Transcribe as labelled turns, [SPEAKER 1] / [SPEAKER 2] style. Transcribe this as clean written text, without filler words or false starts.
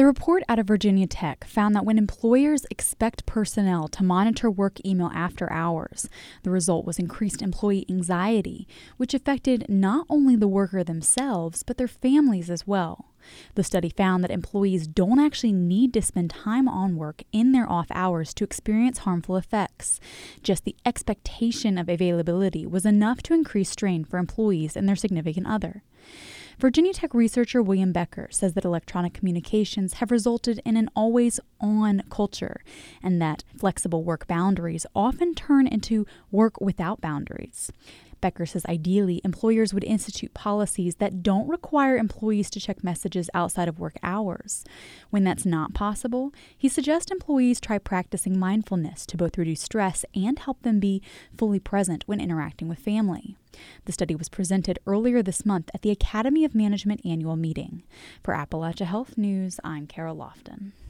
[SPEAKER 1] The report out of Virginia Tech found that when employers expect personnel to monitor work email after hours, the result was increased employee anxiety, which affected not only the worker themselves, but their families as well. The study found that employees don't actually need to spend time on work in their off hours to experience harmful effects. Just the expectation of availability was enough to increase strain for employees and their significant other. Virginia Tech researcher William Becker says that electronic communications have resulted in an always-on culture, and that flexible work boundaries often turn into work without boundaries. Becker says ideally, employers would institute policies that don't require employees to check messages outside of work hours. When that's not possible, he suggests employees try practicing mindfulness to both reduce stress and help them be fully present when interacting with family. The study was presented earlier this month at the Academy of Management annual meeting. For Appalachia Health News, I'm Kara Lofton.